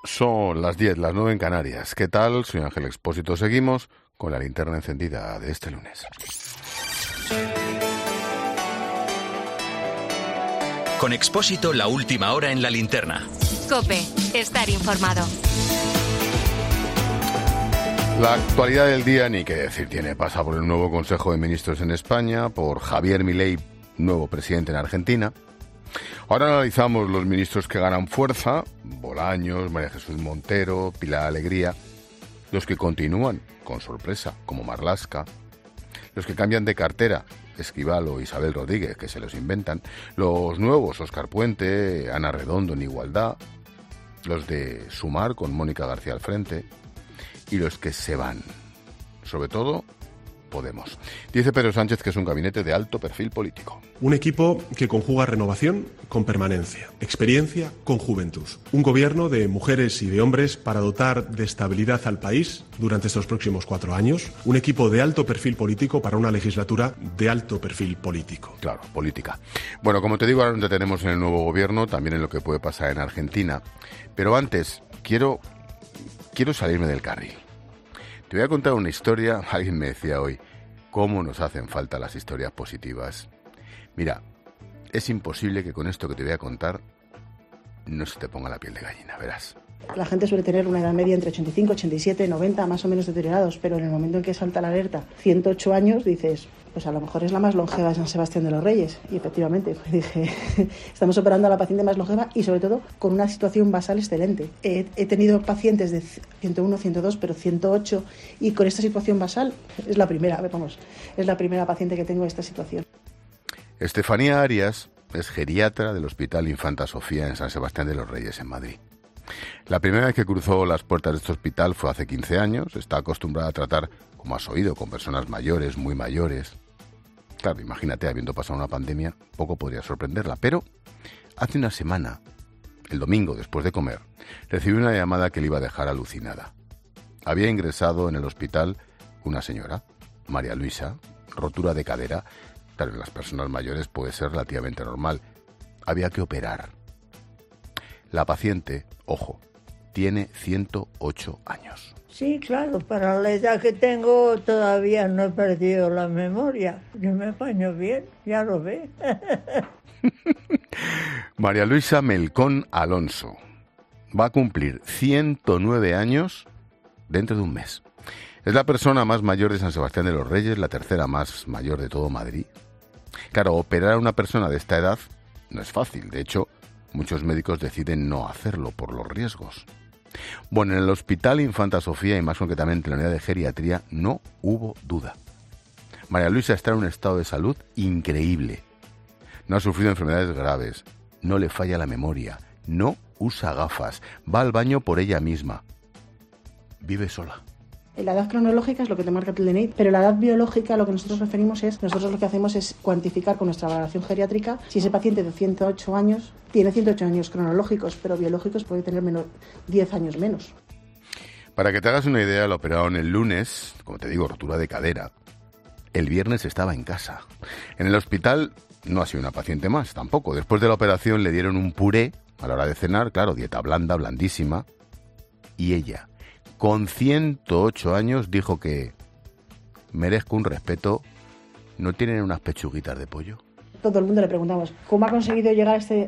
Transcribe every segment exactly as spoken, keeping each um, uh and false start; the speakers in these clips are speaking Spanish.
Son las diez, las nueve en Canarias. ¿Qué tal? Soy Ángel Expósito. Seguimos con la linterna encendida de este lunes. Con Expósito, la última hora en la linterna. COPE, estar informado. La actualidad del día, ni qué decir tiene, pasa por el nuevo Consejo de Ministros en España, por Javier Milei, nuevo presidente en Argentina. Ahora analizamos los ministros que ganan fuerza, Bolaños, María Jesús Montero, Pilar Alegría, los que continúan con sorpresa, como Marlaska, los que cambian de cartera, Esquivel o Isabel Rodríguez, que se los inventan, los nuevos, Óscar Puente, Ana Redondo en Igualdad, los de Sumar con Mónica García al frente y los que se van, sobre todo Podemos. Dice Pedro Sánchez que es un gabinete de alto perfil político. Un equipo que conjuga renovación con permanencia, experiencia con juventud. Un gobierno de mujeres y de hombres para dotar de estabilidad al país durante estos próximos cuatro años. Un equipo de alto perfil político para una legislatura de alto perfil político. Claro, política. Bueno, como te digo, ahora nos detenemos en el nuevo gobierno, también en lo que puede pasar en Argentina. Pero antes, quiero, quiero salirme del carril. Te voy a contar una historia. Alguien me decía hoy, ¿cómo nos hacen falta las historias positivas? Mira, es imposible que con esto que te voy a contar no se te ponga la piel de gallina, verás. La gente suele tener una edad media entre ochenta y cinco, ochenta y siete, noventa, más o menos deteriorados, pero en el momento en que salta la alerta, ciento ocho años, dices, pues a lo mejor es la más longeva de San Sebastián de los Reyes. Y efectivamente, dije, estamos operando a la paciente más longeva y sobre todo con una situación basal excelente. He, he tenido pacientes de ciento uno, ciento dos, pero ciento ocho, y con esta situación basal es la primera, vamos, es la primera paciente que tengo en esta situación. Estefanía Arias es geriatra del Hospital Infanta Sofía en San Sebastián de los Reyes, en Madrid. La primera vez que cruzó las puertas de este hospital fue hace quince años. Está acostumbrada a tratar, como has oído, con personas mayores, muy mayores. Claro, imagínate, habiendo pasado una pandemia, poco podría sorprenderla. Pero hace una semana, el domingo después de comer, recibió una llamada que le iba a dejar alucinada. Había ingresado en el hospital una señora, María Luisa, rotura de cadera. Claro, en las personas mayores puede ser relativamente normal. Había que operar. La paciente, ojo, tiene ciento ocho años. Sí, claro, para la edad que tengo todavía no he perdido la memoria. Yo me apaño bien, ya lo ve. María Luisa Melcón Alonso va a cumplir ciento nueve años dentro de un mes. Es la persona más mayor de San Sebastián de los Reyes, la tercera más mayor de todo Madrid. Claro, operar a una persona de esta edad no es fácil. De hecho, muchos médicos deciden no hacerlo por los riesgos. Bueno, en el Hospital Infanta Sofía y más concretamente en la unidad de geriatría no hubo duda. María Luisa está en un estado de salud increíble. No ha sufrido enfermedades graves, no le falla la memoria, no usa gafas, va al baño por ella misma. Vive sola. La edad cronológica es lo que te marca tu D N I, pero la edad biológica, lo que nosotros referimos es, nosotros lo que hacemos es cuantificar con nuestra valoración geriátrica si ese paciente de ciento ocho años tiene ciento ocho años cronológicos, pero biológicos puede tener menos, diez años menos. Para que te hagas una idea, lo operaron el lunes, como te digo, rotura de cadera. El viernes estaba en casa. En el hospital no ha sido una paciente más, tampoco. Después de la operación le dieron un puré a la hora de cenar, claro, dieta blanda, blandísima, y ella, con ciento ocho años, dijo que merezco un respeto. ¿No tienen unas pechuguitas de pollo? Todo el mundo le preguntamos, ¿cómo ha conseguido llegar a, este,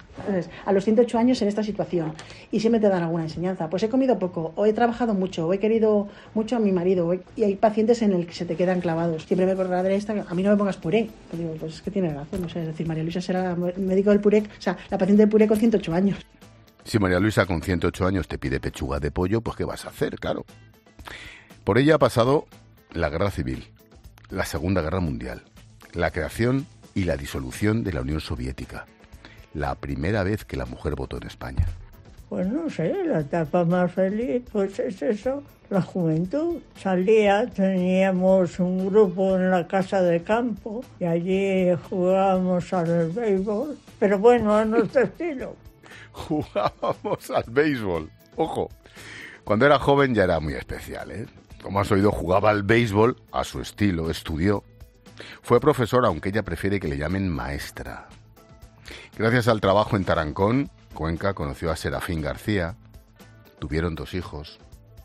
a los ciento ocho años en esta situación? Y siempre te dan alguna enseñanza. Pues he comido poco, o he trabajado mucho, o he querido mucho a mi marido. O he... Y hay pacientes en el que se te quedan clavados. Siempre me acordaré de esta, a mí no me pongas puré. Pues digo, pues es que tiene razón. No sé, es decir, María Luisa será médico del puré, o sea, la paciente del puré con ciento ocho años. Si María Luisa con ciento ocho años te pide pechuga de pollo, pues ¿qué vas a hacer? Claro. Por ella ha pasado la Guerra Civil, la Segunda Guerra Mundial, la creación y la disolución de la Unión Soviética, la primera vez que la mujer votó en España. Pues no sé, la etapa más feliz, pues es eso, la juventud. Salía, teníamos un grupo en la casa de campo y allí jugábamos al béisbol, pero bueno, a nuestro estilo. Jugábamos al béisbol. Ojo, cuando era joven ya era muy especial, ¿eh? Como has oído, jugaba al béisbol a su estilo, estudió. Fue profesora, aunque ella prefiere que le llamen maestra. Gracias al trabajo en Tarancón, Cuenca, conoció a Serafín García. Tuvieron dos hijos.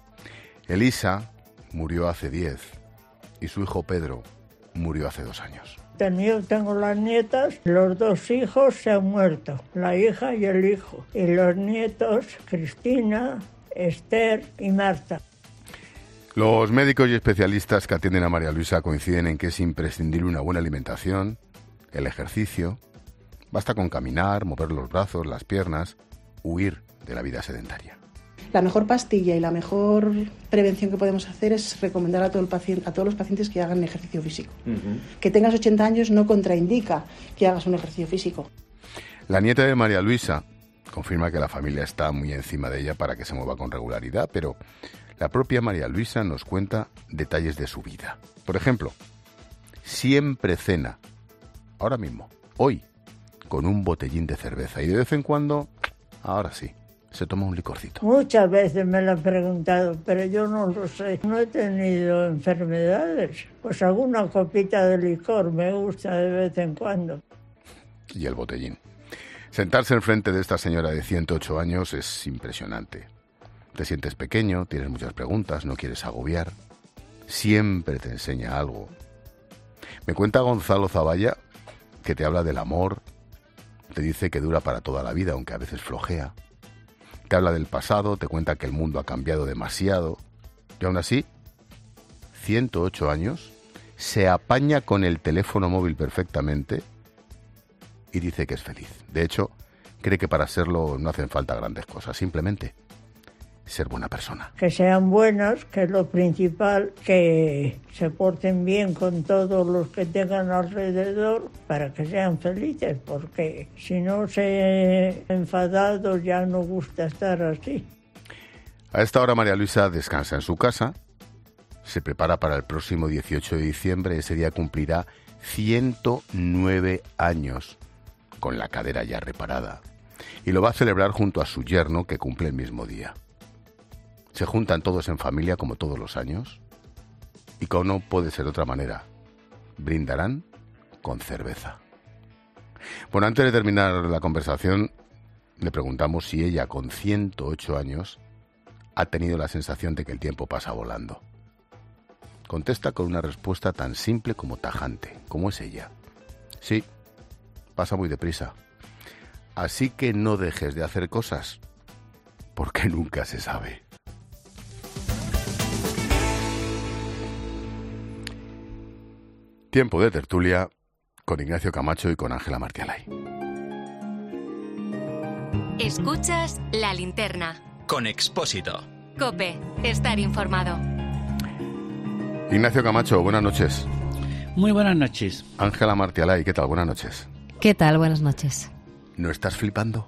Elisa murió hace diez y su hijo Pedro murió hace dos años. Yo tengo las nietas, los dos hijos se han muerto, la hija y el hijo. Y los nietos, Cristina, Esther y Marta. Los médicos y especialistas que atienden a María Luisa coinciden en que es imprescindible una buena alimentación, el ejercicio. Basta con caminar, mover los brazos, las piernas, huir de la vida sedentaria. La mejor pastilla y la mejor prevención que podemos hacer es recomendar a, todo el paciente, a todos los pacientes que hagan ejercicio físico. Uh-huh. Que tengas ochenta años no contraindica que hagas un ejercicio físico. La nieta de María Luisa confirma que la familia está muy encima de ella para que se mueva con regularidad, pero la propia María Luisa nos cuenta detalles de su vida. Por ejemplo, siempre cena, ahora mismo, hoy, con un botellín de cerveza y de vez en cuando, ahora sí, se toma un licorcito. Muchas veces me lo han preguntado, pero yo no lo sé. No he tenido enfermedades. Pues alguna copita de licor me gusta de vez en cuando. Y el botellín. Sentarse enfrente de esta señora de ciento ocho años es impresionante. Te sientes pequeño, tienes muchas preguntas, no quieres agobiar. Siempre te enseña algo. Me cuenta Gonzalo Zavalla que te habla del amor, te dice que dura para toda la vida, aunque a veces flojea. Te habla del pasado, te cuenta que el mundo ha cambiado demasiado. Y aún así, ciento ocho años, se apaña con el teléfono móvil perfectamente y dice que es feliz. De hecho, cree que para serlo no hacen falta grandes cosas, simplemente ser buena persona. Que sean buenos, que es lo principal, que se porten bien con todos los que tengan alrededor para que sean felices, porque si no se enfadados ya no gusta estar así. A esta hora María Luisa descansa en su casa, se prepara para el próximo dieciocho de diciembre, ese día cumplirá ciento nueve años, con la cadera ya reparada, y lo va a celebrar junto a su yerno que cumple el mismo día. Se juntan todos en familia como todos los años y como no puede ser de otra manera, brindarán con cerveza. Bueno, antes de terminar la conversación, le preguntamos si ella con ciento ocho años ha tenido la sensación de que el tiempo pasa volando. Contesta con una respuesta tan simple como tajante, como es ella. Sí, pasa muy deprisa. Así que no dejes de hacer cosas, porque nunca se sabe. Tiempo de tertulia con Ignacio Camacho y con Ángela Martialay. Escuchas La Linterna. Con Expósito. COPE. Estar informado. Ignacio Camacho, buenas noches. Muy buenas noches. Ángela Martialay, ¿qué tal? Buenas noches. ¿Qué tal? Buenas noches. ¿No estás flipando?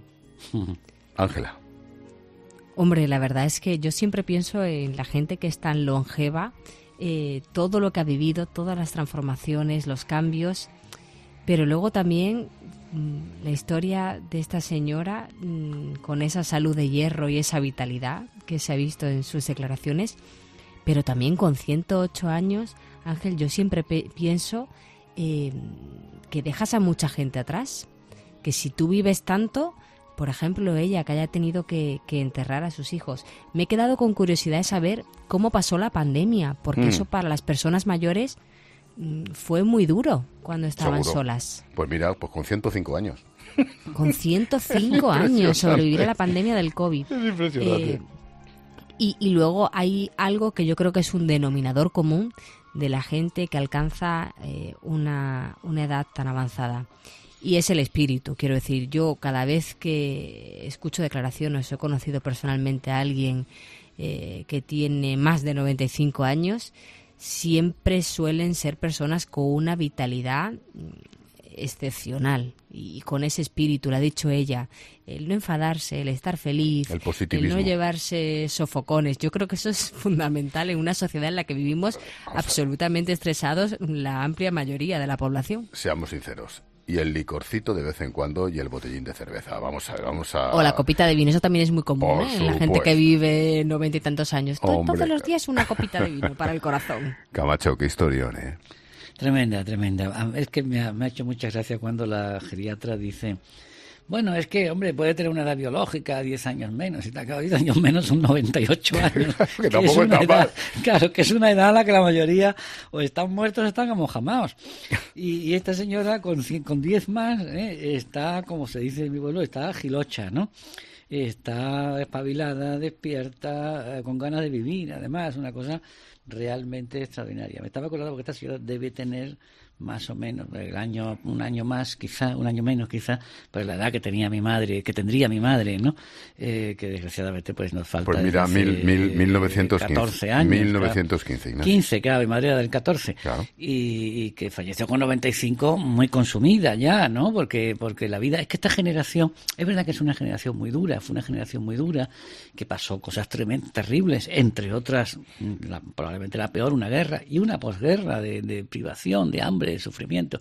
Ángela. Hombre, la verdad es que yo siempre pienso en la gente que es tan longeva, eh, todo lo que ha vivido, todas las transformaciones, los cambios, pero luego también mmm, la historia de esta señora mmm, con esa salud de hierro y esa vitalidad que se ha visto en sus declaraciones, pero también con ciento ocho años, Ángel, yo siempre pe- pienso eh, que dejas a mucha gente atrás, que si tú vives tanto, por ejemplo, ella que haya tenido que, que enterrar a sus hijos. Me he quedado con curiosidad de saber cómo pasó la pandemia, porque mm. eso para las personas mayores mm, fue muy duro cuando estaban Seguro. solas. Pues mira, pues con ciento cinco años. Con ciento cinco años sobrevivir a la pandemia del COVID. Es impresionante. Eh, y, y luego hay algo que yo creo que es un denominador común de la gente que alcanza eh, una, una edad tan avanzada. Y es el espíritu, quiero decir, yo cada vez que escucho declaraciones, he conocido personalmente a alguien eh, que tiene más de noventa y cinco años, siempre suelen ser personas con una vitalidad excepcional y con ese espíritu, lo ha dicho ella, el no enfadarse, el estar feliz, el positivismo, el no llevarse sofocones. Yo creo que eso es fundamental en una sociedad en la que vivimos absolutamente estresados la amplia mayoría de la población. Seamos sinceros. Y el licorcito de vez en cuando y el botellín de cerveza. Vamos a ver, vamos a... O la copita de vino, eso también es muy común, ¿eh? En la gente que vive noventa y tantos años. Hombre. Todos los días una copita de vino para el corazón. Camacho, qué historión, ¿eh? Tremenda, tremenda. Es que me ha, me ha hecho mucha gracia cuando la geriatra dice, Bueno, es que, hombre, puede tener una edad biológica, diez años menos, y te acabo diez años menos son noventa y ocho años. que que es una edad, claro, que es una edad a la que la mayoría o están muertos o están como jamaos. Y, y esta señora con, con diez más eh, está, como se dice en mi pueblo, está gilocha, ¿no? Está espabilada, despierta, eh, con ganas de vivir, además, una cosa realmente extraordinaria. Me estaba acordando porque esta señora debe tener más o menos el año, un año más quizá, un año menos quizá, pues la edad que tenía mi madre, que tendría mi madre, ¿no? Eh, que desgraciadamente pues nos falta. Pues mira, desde, mil, mil, mil novecientos quince. catorce años. mil novecientos quince, claro. quince, claro, mi madre era del catorce. Claro. Y, y que falleció con noventa y cinco, muy consumida ya, ¿no? Porque, porque la vida, es que esta generación, es verdad que es una generación muy dura, fue una generación muy dura, que pasó cosas tremendas, terribles, entre otras, la, probablemente la peor, una guerra y una posguerra de, de privación, de hambre, de sufrimiento.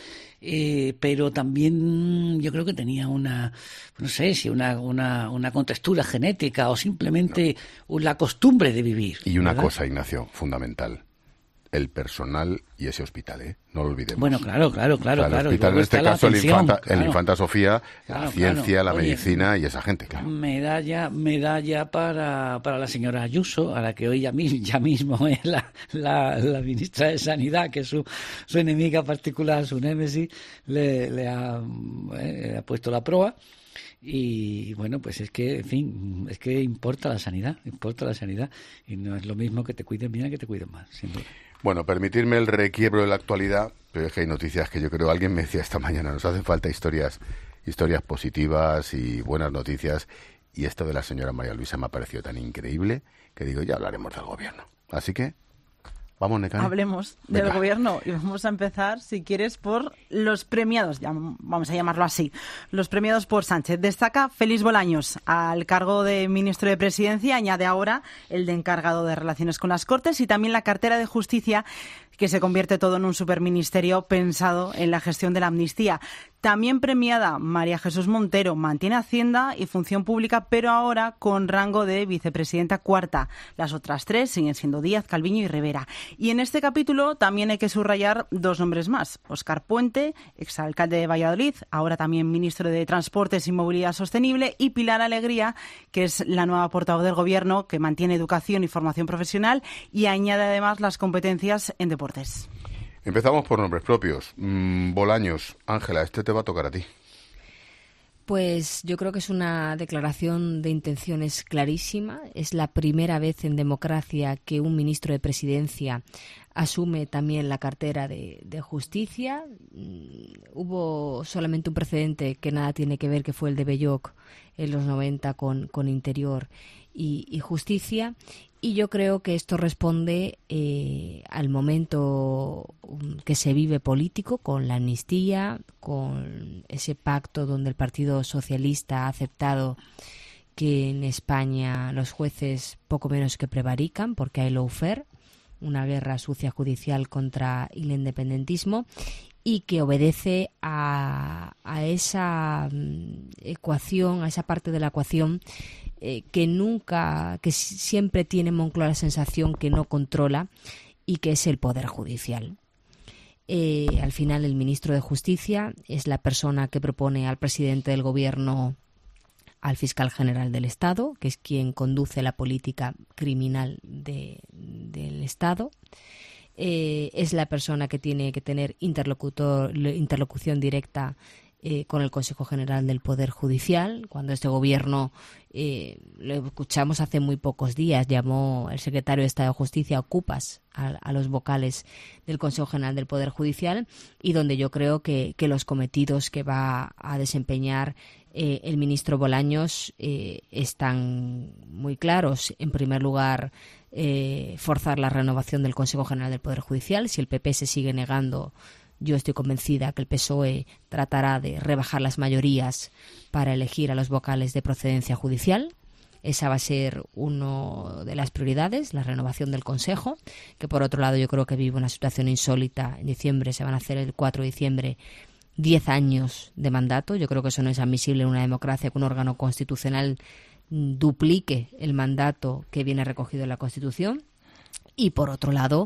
Eh, pero también yo creo que tenía una, no sé si una, una, una contextura genética o simplemente no. la costumbre de vivir. Y una ¿verdad? cosa, Ignacio, fundamental. El personal y ese hospital, ¿eh? No lo olvidemos. Bueno, claro, claro, claro. O sea, el claro. hospital, en este caso, el Infanta, claro. el Infanta Sofía, claro, la ciencia, claro. la Oye, medicina y esa gente, claro. Medalla, medalla para, para la señora Ayuso, a la que hoy ya, ya mismo es la, la, la ministra de Sanidad, que es su, su enemiga particular, su némesis, le, le ha, eh, ha puesto la proa. Y bueno, pues es que, en fin, es que importa la sanidad, importa la sanidad. Y no es lo mismo que te cuiden bien que te cuiden mal, sin duda. Bueno, permitirme el requiebro de la actualidad, pero es que hay noticias que yo creo, alguien me decía esta mañana, nos hacen falta historias, historias positivas y buenas noticias, y esto de la señora María Luisa me ha parecido tan increíble que digo, ya hablaremos del gobierno. Así que, vamos, Nekane. Hablemos Venga. del gobierno y vamos a empezar, si quieres, por los premiados, ya, vamos a llamarlo así, los premiados por Sánchez. Destaca Félix Bolaños al cargo de ministro de Presidencia, añade ahora el de encargado de Relaciones con las Cortes y también la cartera de Justicia, que se convierte todo en un superministerio pensado en la gestión de la amnistía. También premiada María Jesús Montero, mantiene Hacienda y Función Pública, pero ahora con rango de vicepresidenta cuarta. Las otras tres siguen siendo Díaz, Calviño y Rivera. Y en este capítulo también hay que subrayar dos nombres más. Óscar Puente, exalcalde de Valladolid, ahora también ministro de Transportes y Movilidad Sostenible, y Pilar Alegría, que es la nueva portavoz del Gobierno, que mantiene educación y formación profesional y añade además las competencias en deportes. Empezamos por nombres propios. Mm, Bolaños, Ángela, este te va a tocar a ti. Pues yo creo que es una declaración de intenciones clarísima. Es la primera vez en democracia que un ministro de Presidencia asume también la cartera de, de Justicia. Mm, hubo solamente un precedente que nada tiene que ver, que fue el de Belloc en los noventa con, con Interior y, y Justicia. Y yo creo que esto responde eh, al momento que se vive político, con la amnistía, con ese pacto donde el Partido Socialista ha aceptado que en España los jueces poco menos que prevarican, porque hay lawfare, una guerra sucia judicial contra el independentismo, y que obedece a, a esa ecuación, a esa parte de la ecuación eh, que nunca, que siempre tiene Moncloa la sensación que no controla, y que es el Poder Judicial. Eh, al final, el ministro de Justicia es la persona que propone al presidente del Gobierno al fiscal general del Estado, que es quien conduce la política criminal de, del Estado. Eh, es la persona que tiene que tener interlocutor, interlocución directa eh, con el Consejo General del Poder Judicial. Cuando este gobierno, eh, lo escuchamos hace muy pocos días, llamó el secretario de Estado de Justicia ocupas a, a los vocales del Consejo General del Poder Judicial, y donde yo creo que, que los cometidos que va a desempeñar eh, el ministro Bolaños eh, están muy claros. En primer lugar, Eh, forzar la renovación del Consejo General del Poder Judicial. Si el P P se sigue negando, yo estoy convencida que el P S O E tratará de rebajar las mayorías para elegir a los vocales de procedencia judicial. Esa va a ser una de las prioridades, la renovación del Consejo, que por otro lado yo creo que vive una situación insólita. En diciembre se van a hacer, el cuatro de diciembre, diez años de mandato. Yo creo que eso no es admisible en una democracia, que un órgano constitucional duplique el mandato que viene recogido en la Constitución. Y por otro lado,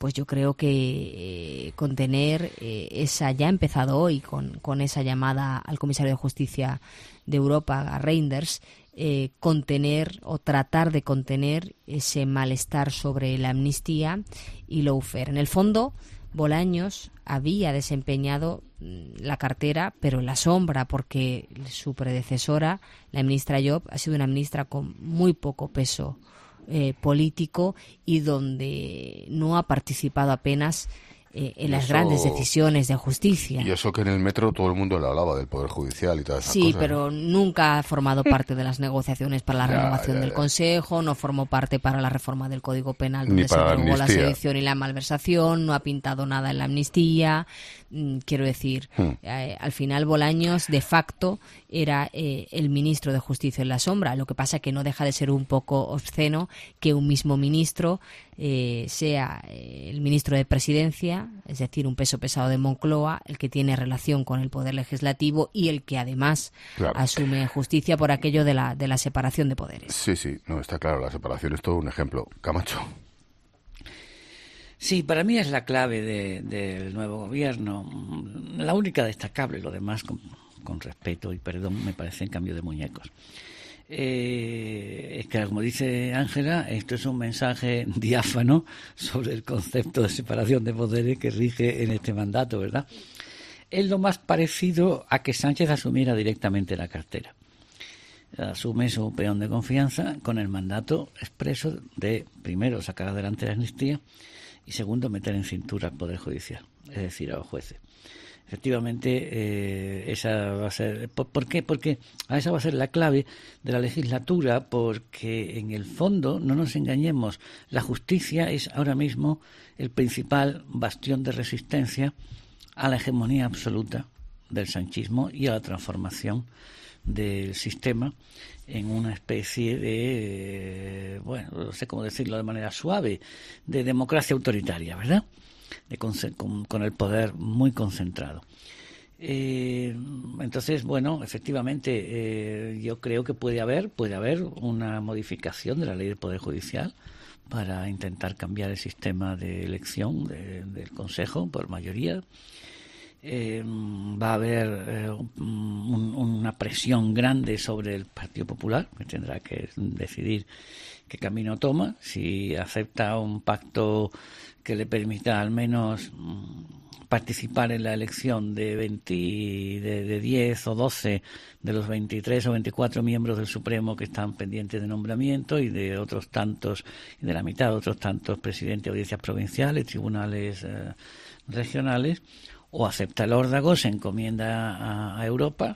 pues yo creo que eh, contener eh, esa, ya ha empezado hoy con, con esa llamada al comisario de Justicia de Europa, a Reinders, eh, contener o tratar de contener ese malestar sobre la amnistía y lawfare. En el fondo, Bolaños había desempeñado la cartera, pero en la sombra, porque su predecesora, la ministra Job, ha sido una ministra con muy poco peso eh, político y donde no ha participado apenas eh, en las eso, grandes decisiones de justicia. Y eso que en el metro todo el mundo le hablaba del Poder Judicial y todas esas sí, cosas. Sí, pero ¿no? Nunca ha formado parte de las negociaciones para la ya, renovación ya, del ya. Consejo, no formó parte para la reforma del Código Penal, donde Ni se para la derogó la amnistía. sedición y la malversación, no ha pintado nada en la amnistía. Mm, quiero decir, Hmm. eh, al final Bolaños, de facto, era eh, el ministro de Justicia en la sombra. Lo que pasa que no deja de ser un poco obsceno que un mismo ministro eh, sea eh, el ministro de Presidencia, es decir, un peso pesado de Moncloa, el que tiene relación con el Poder Legislativo y el que además Claro. asume justicia por aquello de la, de la separación de poderes. Sí, sí, no, está claro, la separación es todo un ejemplo. Camacho. Sí, para mí es la clave de- del nuevo gobierno. La única destacable, lo demás, con, con respeto y perdón, me parecen cambio de muñecos. Eh, es que, como dice Ángela, esto es un mensaje diáfano sobre el concepto de separación de poderes que rige en este mandato, ¿verdad? Es lo más parecido a que Sánchez asumiera directamente la cartera. Asume su peón de confianza con el mandato expreso de, primero, sacar adelante la amnistía y, segundo, meter en cintura al Poder Judicial, es decir, a los jueces. Efectivamente, eh, esa va a ser... ¿Por, ¿Por qué? Porque a esa va a ser la clave de la legislatura, porque en el fondo, no nos engañemos, la justicia es ahora mismo el principal bastión de resistencia a la hegemonía absoluta del sanchismo y a la transformación del sistema en una especie de, eh, bueno, no sé cómo decirlo de manera suave, de democracia autoritaria, ¿verdad? De con, con, con el poder muy concentrado. Eh, entonces, bueno, efectivamente, eh, yo creo que puede haber, puede haber una modificación de la ley del Poder Judicial para intentar cambiar el sistema de elección de, del Consejo por mayoría. Eh, va a haber eh, un, una presión grande sobre el Partido Popular, que tendrá que decidir qué camino toma, si acepta un pacto que le permita al menos mm, participar en la elección de, veinte, de, de diez o doce de los veintitrés o veinticuatro miembros del Supremo que están pendientes de nombramiento y de otros tantos, y de la mitad de otros tantos presidentes de audiencias provinciales, tribunales eh, regionales, o acepta el órdago, se encomienda a, a Europa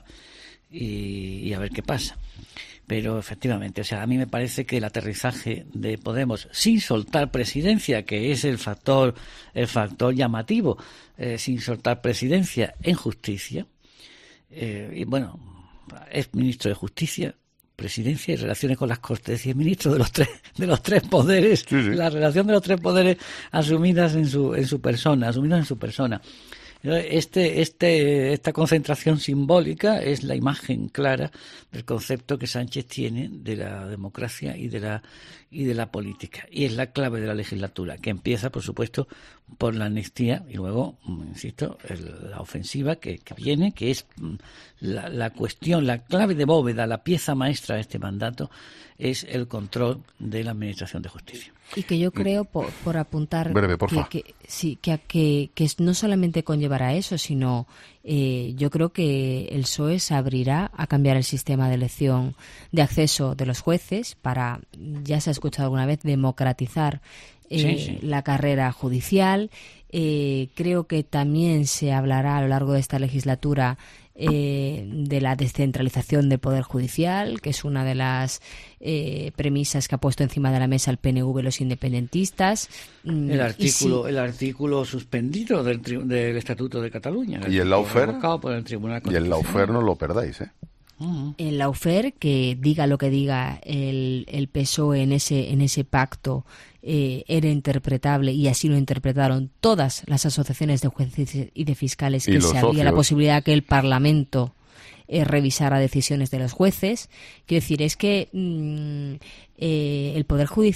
y, y a ver qué pasa. Pero efectivamente, o sea, a mí me parece que el aterrizaje de Podemos, sin soltar presidencia, que es el factor, el factor llamativo, eh, sin soltar presidencia en justicia, eh, y bueno, es ministro de Justicia, Presidencia y Relaciones con las Cortes, y es ministro de los tres, de los tres poderes, sí, sí. La relación de los tres poderes asumidas en su, en su persona, asumidas en su persona. Este, este, esta concentración simbólica es la imagen clara del concepto que Sánchez tiene de la democracia y de la y de la política, y es la clave de la legislatura, que empieza, por supuesto, por la amnistía y luego, insisto, el, la ofensiva que, que viene, que es la, la cuestión, la clave de bóveda, la pieza maestra de este mandato, es el control de la administración de justicia. Y que yo creo, por, por apuntar, Breve, porfa. que, que sí, que, que, que no solamente conllevará eso, sino eh, yo creo que el P S O E se abrirá a cambiar el sistema de elección de acceso de los jueces para, ya se ha escuchado alguna vez, democratizar eh, sí, sí. la carrera judicial. Eh, creo que también se hablará a lo largo de esta legislatura Eh, de la descentralización del Poder Judicial, que es una de las eh, premisas que ha puesto encima de la mesa el P N V, los independentistas. El artículo, sí, el artículo suspendido del, del Estatuto de Cataluña. El y el lawfare, por el Tribunal y el lawfare no lo perdáis, ¿eh? Uh-huh. El lawfare, que diga lo que diga el, el P S O E en ese, en ese pacto, eh, era interpretable, y así lo interpretaron todas las asociaciones de jueces y de fiscales, que se había la posibilidad que el Parlamento eh, revisara decisiones de los jueces. Quiero decir, es que mmm, eh, el Poder Judicial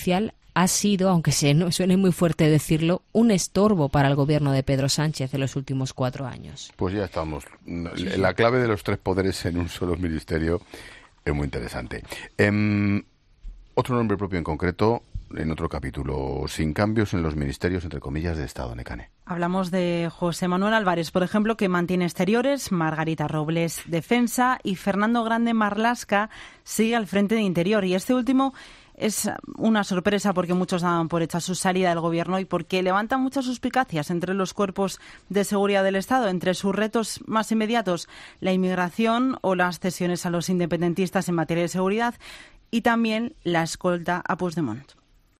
ha sido, aunque se, no, suene muy fuerte decirlo, un estorbo para el gobierno de Pedro Sánchez en los últimos cuatro años. Pues ya estamos. La clave de los tres poderes en un solo ministerio es muy interesante. Eh, otro nombre propio en concreto, en otro capítulo, sin cambios en los ministerios, entre comillas, de Estado, Nekane. Hablamos de José Manuel Álvarez, por ejemplo, que mantiene Exteriores, Margarita Robles Defensa y Fernando Grande Marlaska sigue al frente de Interior. Y este último es una sorpresa porque muchos daban por hecha su salida del gobierno y porque levanta muchas suspicacias entre los cuerpos de seguridad del Estado. Entre sus retos más inmediatos, la inmigración o las cesiones a los independentistas en materia de seguridad y también la escolta a Puigdemont.